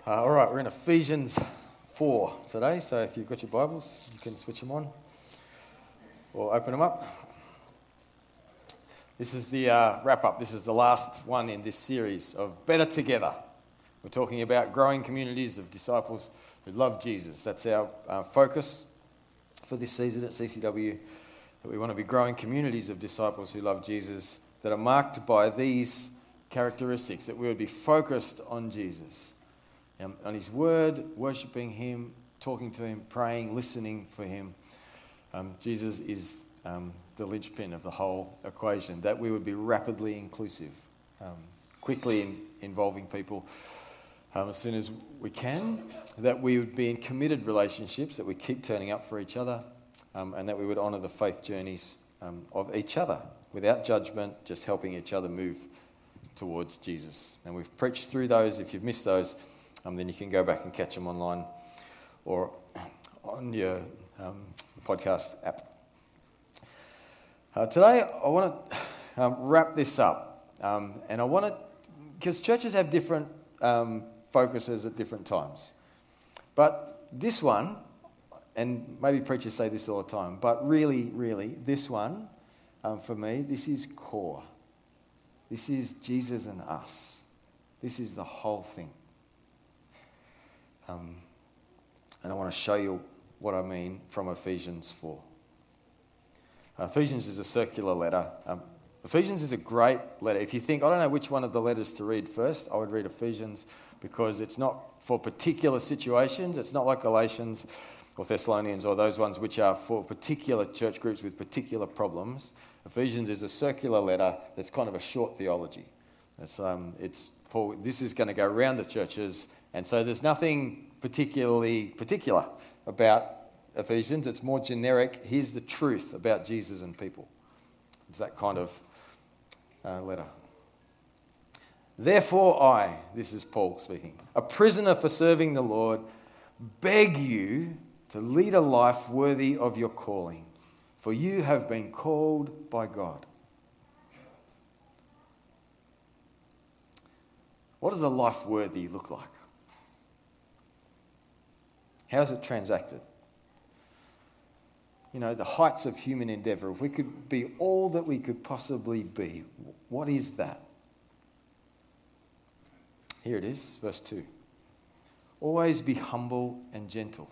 All right, we're in Ephesians 4 today, so if you've got your Bibles, you can switch them on or open them up. This is the wrap-up. This is the last one in this series of Better Together. We're talking about growing communities of disciples who love Jesus. That's our focus for this season at CCW, that we want to be growing communities of disciples who love Jesus that are marked by these characteristics, that we would be focused on Jesus. On his word, worshipping him, talking to him, praying, listening for him. Jesus is the linchpin of the whole equation, that we would be rapidly inclusive, quickly involving people as soon as we can, that we would be in committed relationships, that we keep turning up for each other, and that we would honour the faith journeys of each other without judgment, just helping each other move towards Jesus. And we've preached through those. If you've missed those, then you can go back and catch them online or on your podcast app. Today, I want to wrap this up. And I want to, because churches have different focuses at different times. But this one, and maybe preachers say this all the time, but really, this one, for me, this is core. This is Jesus and us. This is the whole thing. And I want to show you what I mean from Ephesians 4. Ephesians is a circular letter. Ephesians is a great letter. If you think, I don't know which one of the letters to read first, I would read Ephesians because it's not for particular situations. It's not like Galatians or Thessalonians or those ones which are for particular church groups with particular problems. Ephesians is a circular letter that's kind of a short theology. It's Paul. This is going to go around the churches, and so there's nothing particularly particular about Ephesians. It's more generic. Here's the truth about Jesus and people. It's that kind of letter. Therefore this is Paul speaking, a prisoner for serving the Lord, beg you to lead a life worthy of your calling, for you have been called by God. What does a life worthy look like? How is it transacted? You know, the heights of human endeavour. If we could be all that we could possibly be, what is that? Here it is, verse 2. Always be humble and gentle.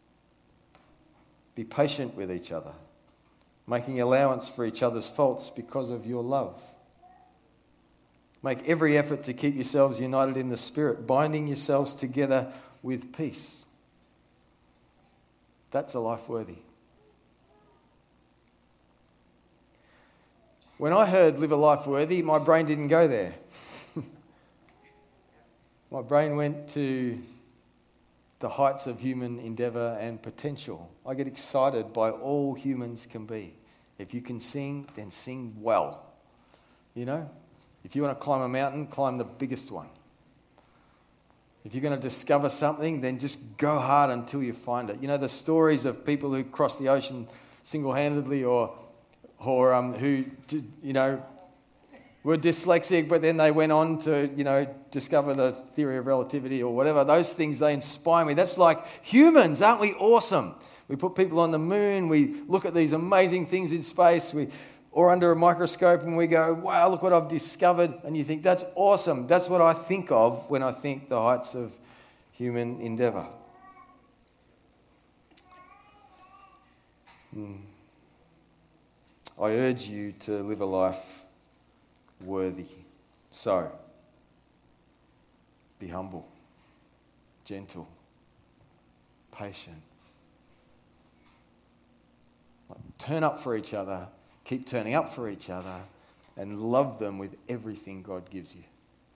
Be patient with each other, making allowance for each other's faults because of your love. Make every effort to keep yourselves united in the Spirit, binding yourselves together with peace. That's a life worthy. When I heard live a life worthy, my brain didn't go there. My brain went to the heights of human endeavour and potential. I get excited by all humans can be. If you can sing, then sing well. You know? If you want to climb a mountain, climb the biggest one. If you're going to discover something, then just go hard until you find it. You know, the stories of people who crossed the ocean single-handedly or who, you know, were dyslexic, but then they went on to, you know, discover the theory of relativity or whatever. Those things, they inspire me. That's like humans, aren't we awesome? We put people on the moon. We look at these amazing things in space. Or under a microscope and we go, wow, look what I've discovered. And you think, that's awesome. That's what I think of when I think the heights of human endeavour. I urge you to live a life worthy. So, be humble, gentle, patient. Turn up for each other. Keep turning up for each other and love them with everything God gives you.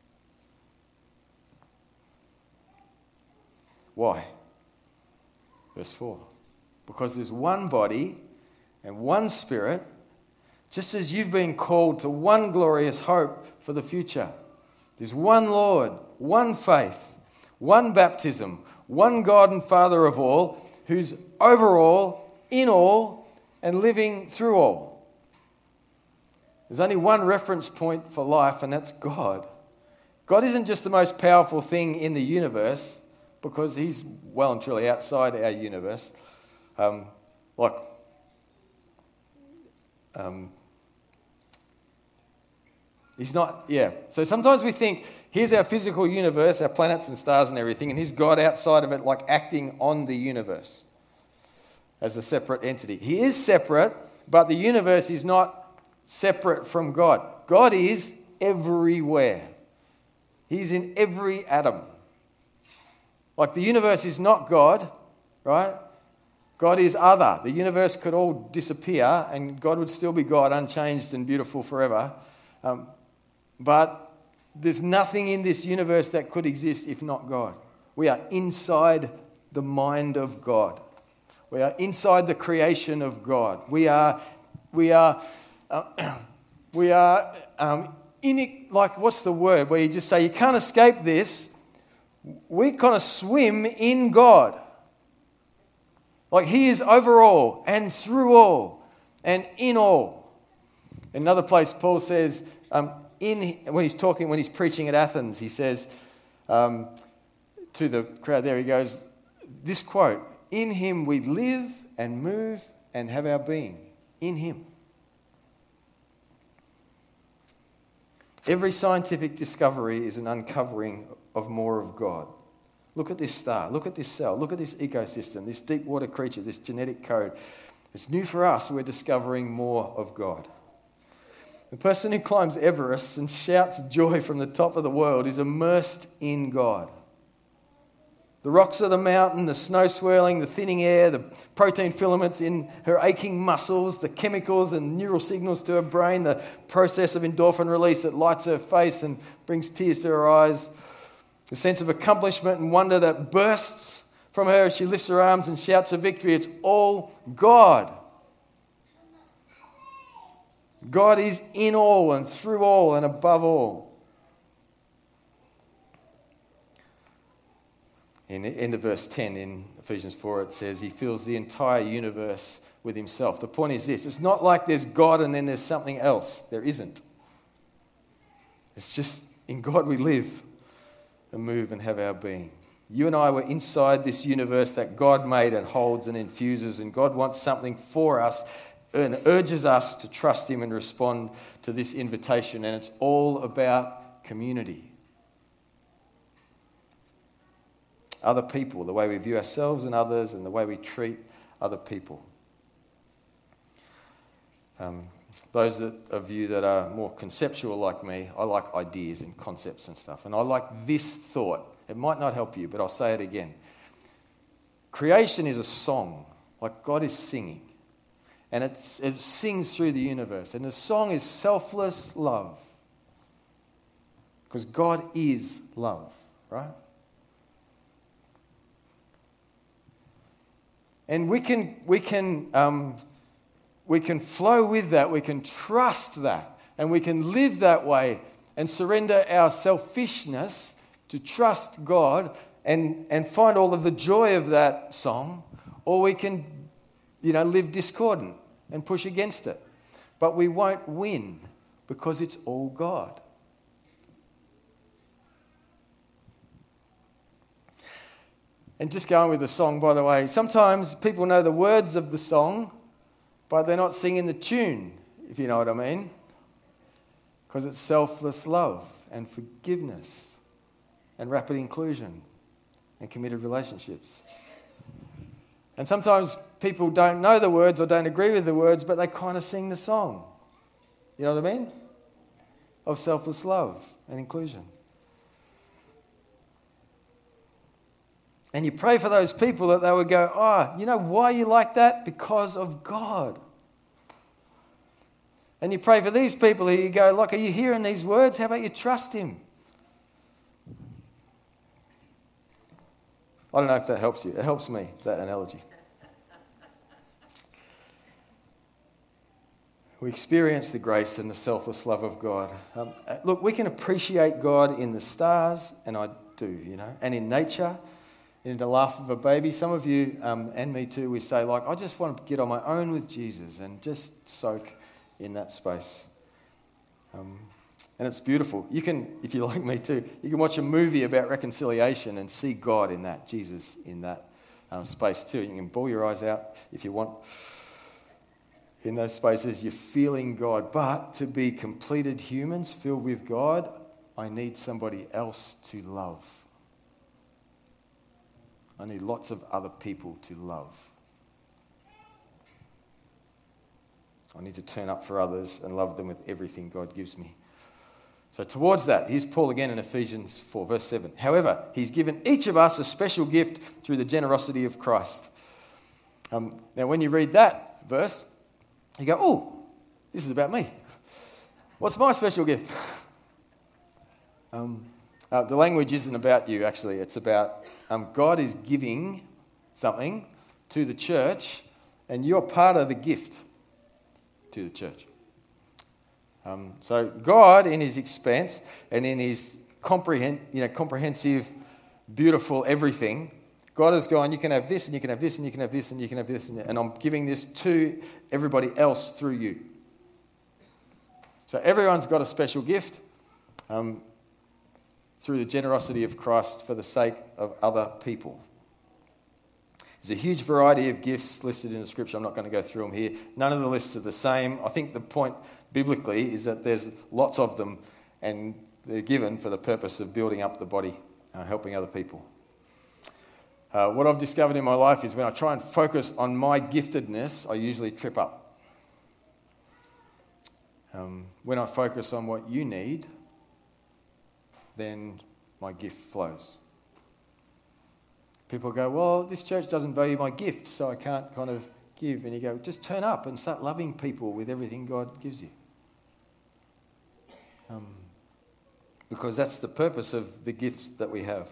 Why? Verse 4. Because there's one body and one Spirit, just as you've been called to one glorious hope for the future. There's one Lord, one faith, one baptism, one God and Father of all, who's over all, in all, and living through all. There's only one reference point for life, and that's God. God isn't just the most powerful thing in the universe. because he's well and truly outside our universe. He's not, yeah. So sometimes we think, here's our physical universe, our planets and stars and everything, and here's God outside of it, like acting on the universe as a separate entity. He is separate, but the universe is not separate from God. God is everywhere. He's in every atom. Like the universe is not God, right? God is other. The universe could all disappear and God would still be God, unchanged and beautiful forever. But there's nothing in this universe that could exist if not God. We are inside the mind of God. We are inside the creation of God. We are in it, like, what's the word? Where you just say, you can't escape this. We kind of swim in God. Like he is over all and through all and in all. In another place, Paul says, when he's preaching at Athens, he says to the crowd there, he goes, this quote, in him we live and move and have our being. In him. Every scientific discovery is an uncovering of more of God. Look at this star, look at this cell, look at this ecosystem, this deep water creature, this genetic code. It's new for us, we're discovering more of God. The person who climbs Everest and shouts joy from the top of the world is immersed in God. The rocks of the mountain, the snow swirling, the thinning air, the protein filaments in her aching muscles, the chemicals and neural signals to her brain, the process of endorphin release that lights her face and brings tears to her eyes, the sense of accomplishment and wonder that bursts from her as she lifts her arms and shouts her victory. It's all God. God is in all and through all and above all. In the end of verse 10 in Ephesians 4, it says, he fills the entire universe with himself. The point is this, it's not like there's God and then there's something else. There isn't. It's just in God we live and move and have our being. You and I were inside this universe that God made and holds and infuses, and God wants something for us and urges us to trust him and respond to this invitation. And it's all about community. Other people, the way we view ourselves and others, and the way we treat other people. Those of you that are more conceptual like me, I like ideas and concepts and stuff. And I like this thought. It might not help you, but I'll say it again. Creation is a song, like God is singing. And it sings through the universe. And the song is selfless love. Because God is love, right? And we can flow with that. We can trust that. And we can live that way and surrender our selfishness to trust God and find all of the joy of that song. Or we can, live discordant and push against it. But we won't win because it's all God. And just going with the song, by the way, sometimes people know the words of the song, but they're not singing the tune, if you know what I mean. Because it's selfless love and forgiveness and rapid inclusion and committed relationships. And sometimes people don't know the words or don't agree with the words, but they kind of sing the song. You know what I mean? Of selfless love and inclusion. And you pray for those people that they would go, you know why you like that? Because of God. And you pray for these people who you go, look, are you hearing these words? How about you trust him? I don't know if that helps you. It helps me, that analogy. We experience the grace and the selfless love of God. Look, we can appreciate God in the stars, and I do, and in nature, in the laugh of a baby. Some of you, and me too, we say, I just want to get on my own with Jesus and just soak in that space. And it's beautiful. You can, if you're like me too, you can watch a movie about reconciliation and see God in that, Jesus in that space too. You can bawl your eyes out if you want. In those spaces, you're feeling God. But to be completed humans filled with God, I need somebody else to love. I need lots of other people to love. I need to turn up for others and love them with everything God gives me. So towards that, here's Paul again in Ephesians 4, verse 7. However, he's given each of us a special gift through the generosity of Christ. Now, when you read that verse, you go, oh, this is about me. What's my special gift? The language isn't about you, actually. It's about God is giving something to the church, and you're part of the gift to the church. So God, in his expanse and in his comprehensive, beautiful everything, God has gone, you can have this, and you can have this, and you can have this, and you can have this, and I'm giving this to everybody else through you. So everyone's got a special gift through the generosity of Christ for the sake of other people. There's a huge variety of gifts listed in the scripture. I'm not going to go through them here. None of the lists are the same. I think the point biblically is that there's lots of them and they're given for the purpose of building up the body, helping other people. What I've discovered in my life is when I try and focus on my giftedness, I usually trip up. When I focus on what you need, then my gift flows. People go, well, this church doesn't value my gift, so I can't kind of give. And you go, just turn up and start loving people with everything God gives you. Because that's the purpose of the gifts that we have.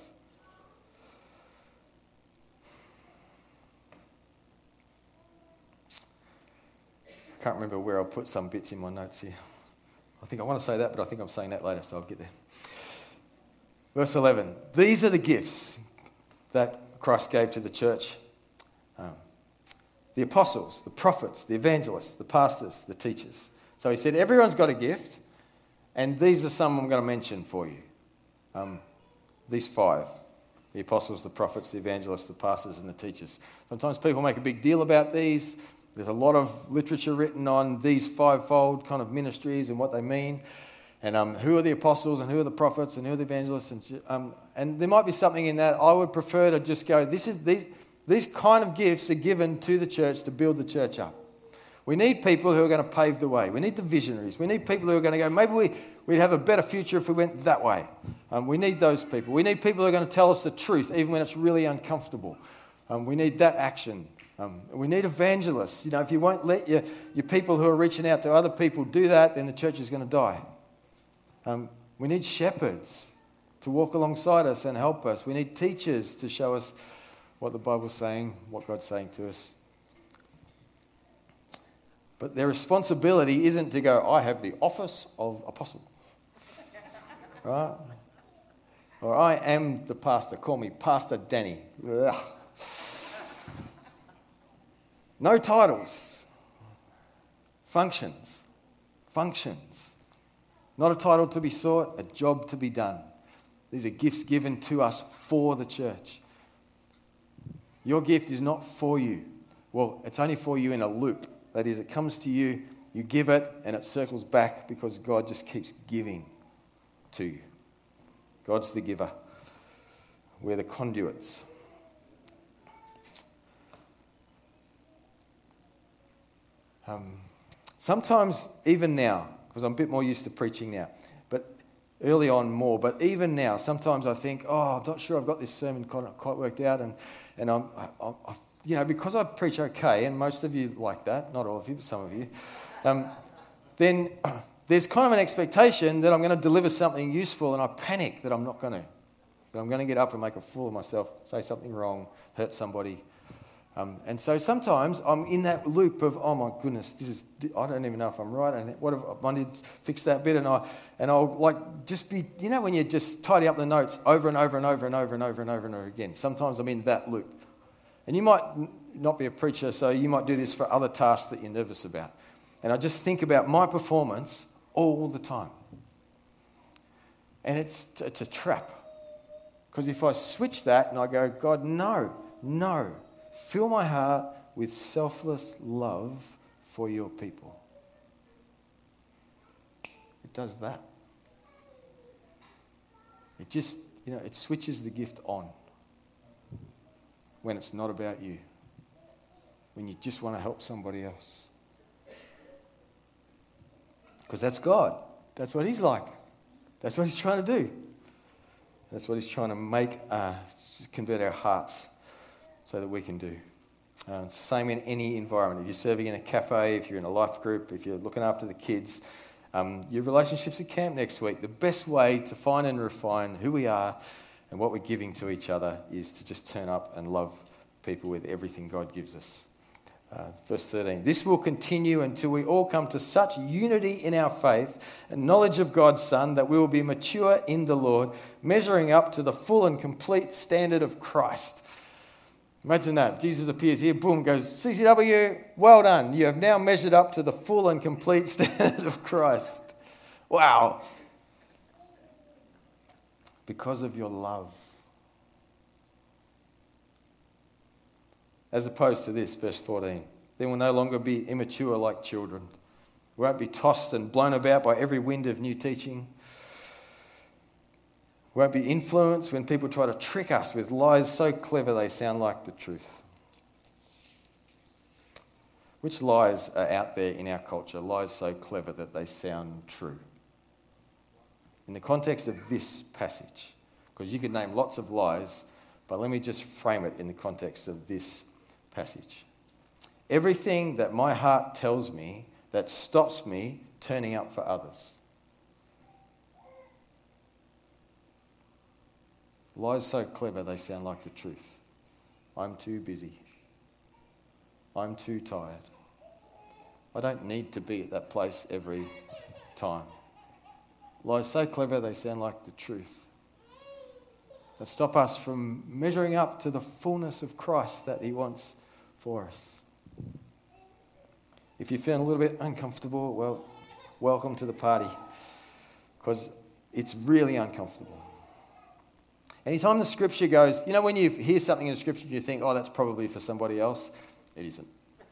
I can't remember where I put some bits in my notes here. I think I want to say that, but I think I'm saying that later, so I'll get there. Verse 11. These are the gifts that Christ gave to the church. The apostles, the prophets, the evangelists, the pastors, the teachers. So he said, everyone's got a gift, and these are some I'm going to mention for you. These 5. The apostles, the prophets, the evangelists, the pastors, and the teachers. Sometimes people make a big deal about these. There's a lot of literature written on these 5-fold kind of ministries and what they mean. And who are the apostles and who are the prophets and who are the evangelists. And there might be something in that. I would prefer to just go, these kind of gifts are given to the church to build the church up. We need people who are going to pave the way. We need the visionaries. We need people who are going to go, maybe we'd have a better future if we went that way. We need those people. We need people who are going to tell us the truth, even when it's really uncomfortable. We need that action. We need evangelists. If you won't let your people who are reaching out to other people do that, then the church is going to die. We need shepherds to walk alongside us and help us. We need teachers to show us what the Bible's saying, what God's saying to us. But their responsibility isn't to go, I have the office of apostle. Right? Or I am the pastor. Call me Pastor Danny. Ugh. No titles. Functions. Not a title to be sought, a job to be done. These are gifts given to us for the church. Your gift is not for you. Well, it's only for you in a loop. That is, it comes to you, you give it, and it circles back because God just keeps giving to you. God's the giver. We're the conduits. Sometimes, even now, because I'm a bit more used to preaching now, but early on more, but even now, sometimes I think, I'm not sure I've got this sermon quite worked out, and I'm because I preach okay, and most of you like that, not all of you, but some of you, then there's kind of an expectation that I'm going to deliver something useful, and I panic that I'm not going to. That I'm going to get up and make a fool of myself, say something wrong, hurt somebody. And so sometimes I'm in that loop of, oh my goodness, I don't even know if I'm right, and what if I need to fix that bit, and I'll like just be, when you just tidy up the notes over and over and over and over and over and over and over again. Sometimes I'm in that loop. And you might not be a preacher, so you might do this for other tasks that you're nervous about. And I just think about my performance all the time. And it's a trap. Because if I switch that and I go, God, no, fill my heart with selfless love for your people. It does that. It just, it switches the gift on when it's not about you. When you just want to help somebody else. Because that's God. That's what he's like. That's what he's trying to do. That's what he's trying to convert our hearts so that we can do. It's the same in any environment. If you're serving in a cafe, if you're in a life group, if you're looking after the kids, your relationships at camp next week, the best way to find and refine who we are and what we're giving to each other is to just turn up and love people with everything God gives us. Verse 13, this will continue until we all come to such unity in our faith and knowledge of God's Son that we will be mature in the Lord, measuring up to the full and complete standard of Christ. Imagine that. Jesus appears here, boom, goes, CCW, well done. You have now measured up to the full and complete standard of Christ. Wow. Because of your love. As opposed to this, verse 14. They will no longer be immature like children. We won't be tossed and blown about by every wind of new teaching. We won't be influenced when people try to trick us with lies so clever they sound like the truth. Which lies are out there in our culture? Lies so clever that they sound true. In the context of this passage, because you could name lots of lies, but let me just frame it in the context of this passage. Everything that my heart tells me that stops me turning up for others. Lies so clever they sound like the truth. I'm too busy. I'm too tired. I don't need to be at that place every time. Lies so clever they sound like the truth. That stop us from measuring up to the fullness of Christ that he wants for us. If you're feeling a little bit uncomfortable, well, welcome to the party. Because it's really uncomfortable. Anytime the scripture goes, when you hear something in the scripture, you think, oh, that's probably for somebody else. It isn't.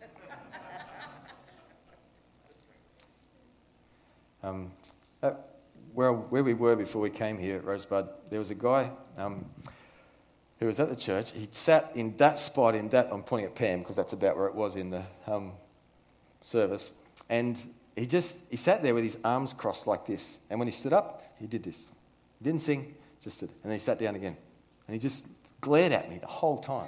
Where we were before we came here at Rosebud, there was a guy who was at the church. He'd sat in that spot, I'm pointing at Pam because that's about where it was in the service. And he sat there with his arms crossed like this. And when he stood up, he did this. He didn't sing, just stood. And then he sat down again. And he just glared at me the whole time.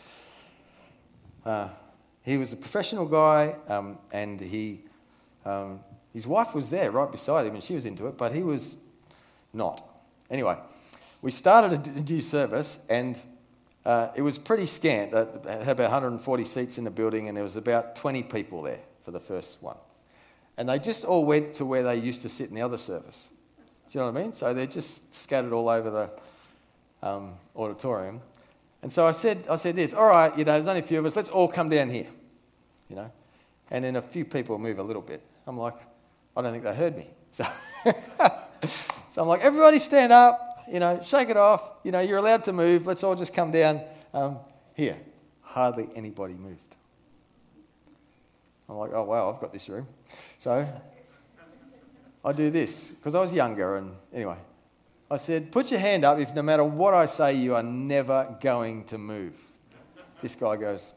He was a professional guy, and his wife was there right beside him, and she was into it, but he was not. Anyway, we started a new service, and it was pretty scant. It had about 140 seats in the building, and there was about 20 people there for the first one. And they just all went to where they used to sit in the other service. Do you know what I mean? So they're just scattered all over the auditorium. And so I said this, all right, there's only a few of us, let's all come down here, And then a few people move a little bit. I'm like, I don't think they heard me. So I'm like, everybody stand up, shake it off, you're allowed to move, let's all just come down here. Hardly anybody moved. I'm like, oh wow, I've got this room. So I do this, because I was younger, and anyway. I said, put your hand up if no matter what I say, you are never going to move. This guy goes.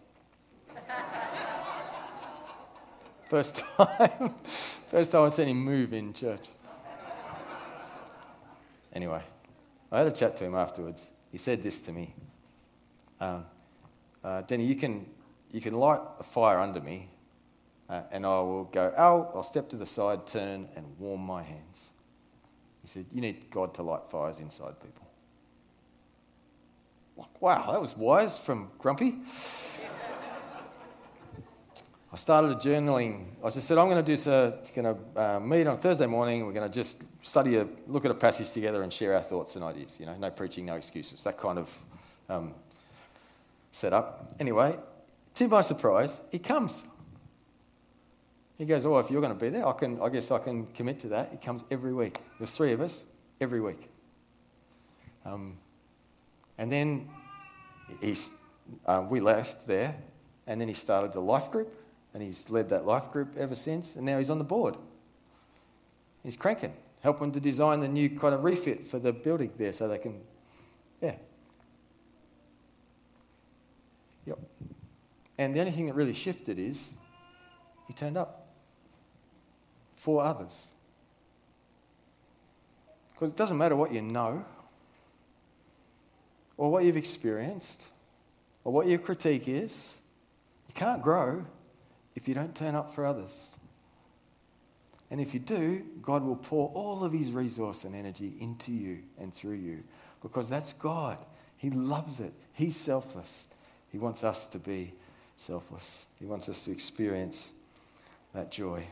First time I've seen him move in church. Anyway, I had a chat to him afterwards. He said this to me. Denny, you can light a fire under me, and I will go, I'll step to the side, turn, and warm my hands. He said, you need God to light fires inside people. Like, wow, that was wise from Grumpy. I started a journaling. I just said, I'm going to meet on Thursday morning. We're going to just look at a passage together and share our thoughts and ideas. No preaching, no excuses. That kind of setup. Anyway, to my surprise, he comes. He goes, if you're going to be there, I guess I can commit to that. He comes every week. There's 3 of us every week. And then we left there, and then he started the life group, and he's led that life group ever since, and now he's on the board. He's cranking, helping to design the new kind of refit for the building there so they can, Yep. And the only thing that really shifted is he turned up for others. Because it doesn't matter what you know, or what you've experienced, or what your critique is, you can't grow if you don't turn up for others. And if you do, God will pour all of his resource and energy into you and through you, because that's God. He loves it. He's selfless. He wants us to be selfless. He wants us to experience that joy.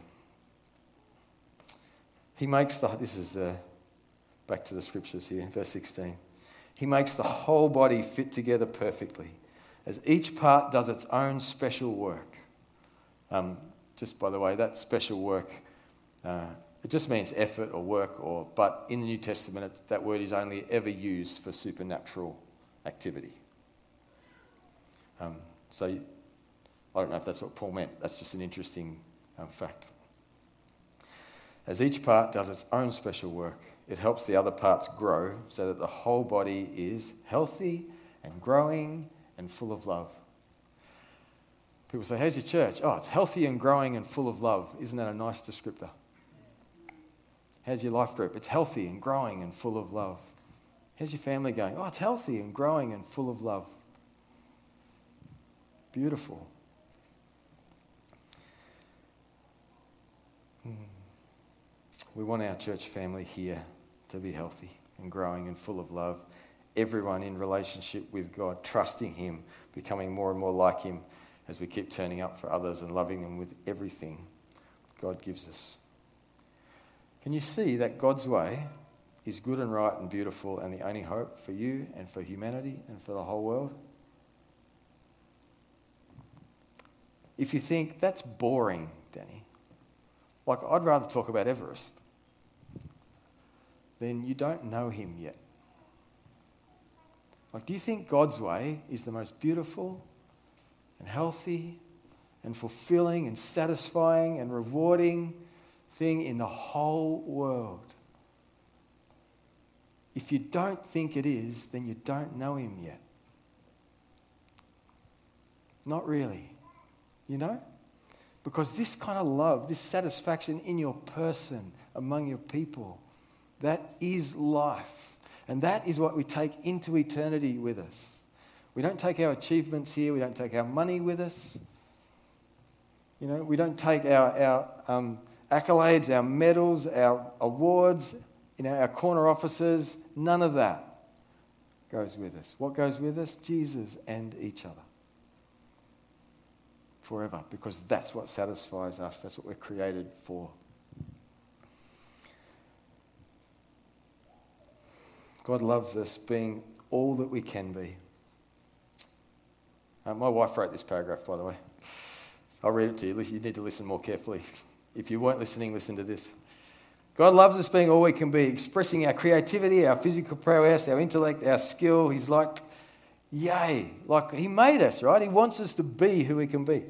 He makes back to the scriptures here, verse 16. He makes the whole body fit together perfectly, as each part does its own special work. Just by the way, that special work, it just means effort or work, but in the New Testament, that word is only ever used for supernatural activity. So I don't know if that's what Paul meant. That's just an interesting fact. As each part does its own special work, it helps the other parts grow so that the whole body is healthy and growing and full of love. People say, how's your church? Oh, it's healthy and growing and full of love. Isn't that a nice descriptor? How's your life group? It's healthy and growing and full of love. How's your family going? Oh, it's healthy and growing and full of love. Beautiful. We want our church family here to be healthy and growing and full of love. Everyone in relationship with God, trusting him, becoming more and more like him as we keep turning up for others and loving them with everything God gives us. Can you see that God's way is good and right and beautiful and the only hope for you and for humanity and for the whole world? If you think that's boring, Danny, like I'd rather talk about Everest, then you don't know him yet. Like, do you think God's way is the most beautiful and healthy and fulfilling and satisfying and rewarding thing in the whole world? If you don't think it is, then you don't know him yet. Not really. You know? Because this kind of love, this satisfaction in your person, among your people, that is life. And that is what we take into eternity with us. We don't take our achievements here. We don't take our money with us. You know, we don't take our accolades, our medals, our awards, our corner offices. None of that goes with us. What goes with us? Jesus and each other. Forever, because that's what satisfies us. That's what we're created for. God loves us being all that we can be. My wife wrote this paragraph, by the way. I'll read it to you. You need to listen more carefully. If you weren't listening, listen to this. God loves us being all we can be, expressing our creativity, our physical prowess, our intellect, our skill. He's like, yay. Like, he made us, right? He wants us to be who we can be.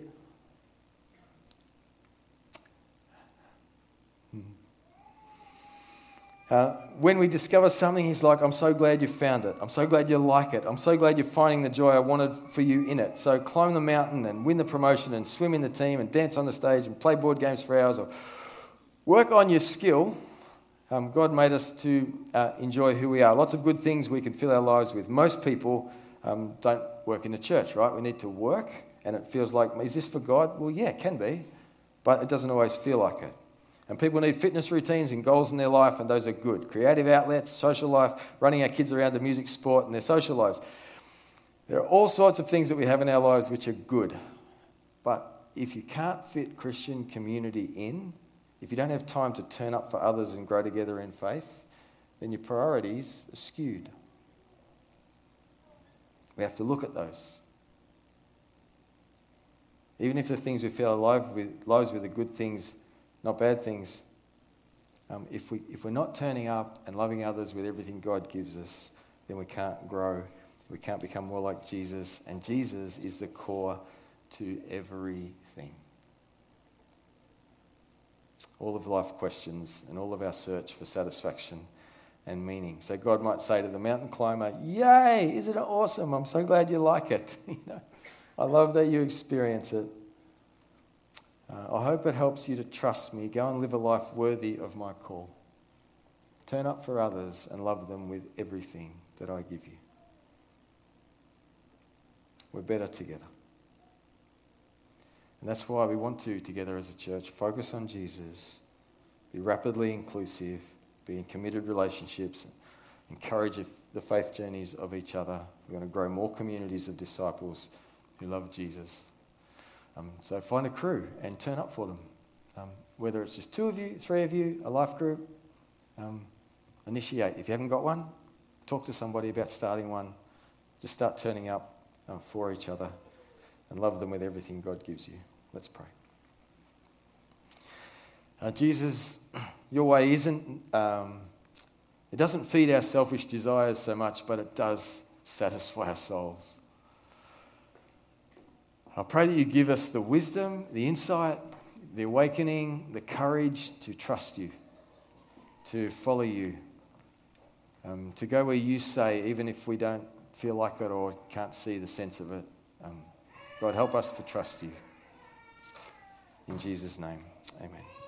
When we discover something, he's like, I'm so glad you found it. I'm so glad you like it. I'm so glad you're finding the joy I wanted for you in it. So climb the mountain and win the promotion and swim in the team and dance on the stage and play board games for hours or work on your skill. God made us to enjoy who we are. Lots of good things we can fill our lives with. Most people don't work in the church, right? We need to work, and it feels like, is this for God? Well, yeah, it can be, but it doesn't always feel like it. And people need fitness routines and goals in their life, and those are good. Creative outlets, social life, running our kids around to music, sport, and their social lives. There are all sorts of things that we have in our lives which are good. But if you can't fit Christian community in, if you don't have time to turn up for others and grow together in faith, then your priorities are skewed. We have to look at those. Even if the things we fill our lives with are good things, not bad things, if we're not turning up and loving others with everything God gives us, then we can't grow. We can't become more like Jesus. And Jesus is the core to everything. All of life questions and all of our search for satisfaction and meaning. So God might say to the mountain climber, "Yay, isn't it awesome? I'm so glad you like it. I love that you experience it. I hope it helps you to trust me. Go and live a life worthy of my call. Turn up for others and love them with everything that I give you." We're better together. And that's why we want to, together as a church, focus on Jesus, be rapidly inclusive, be in committed relationships, encourage the faith journeys of each other. We're going to grow more communities of disciples who love Jesus. So find a crew and turn up for them. Whether it's just 2 of you, 3 of you, a life group, initiate. If you haven't got one, talk to somebody about starting one. Just start turning up for each other and love them with everything God gives you. Let's pray. Jesus, your way isn't, it doesn't feed our selfish desires so much, but it does satisfy our souls. I pray that you give us the wisdom, the insight, the awakening, the courage to trust you, to follow you, to go where you say, even if we don't feel like it or can't see the sense of it. God, help us to trust you. In Jesus' name, amen.